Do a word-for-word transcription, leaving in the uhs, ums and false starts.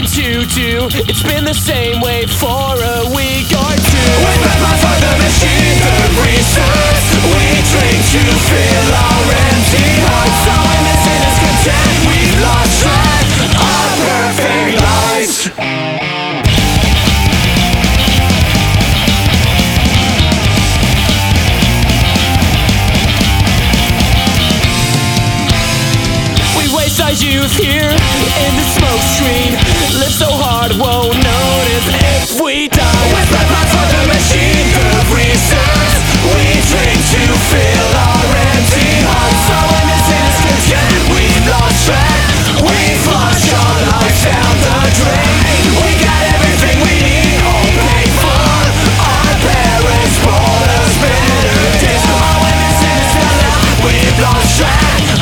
to do. It's been the same way for a week or two. We spend blood for the machine, the reasons we drink to fill our empty hearts. So in this is content, we've lost track of perfect lies. Our youth here in the smoke screen. Live so hard, won't notice if we die. We spend blood for the machine, the reasons we drink to fill our empty hearts. So in this is content, we've lost track. We've lost our lives down the drain. We got everything we need, all paid for. Our parents brought us better days. Oh, in this is we've lost track.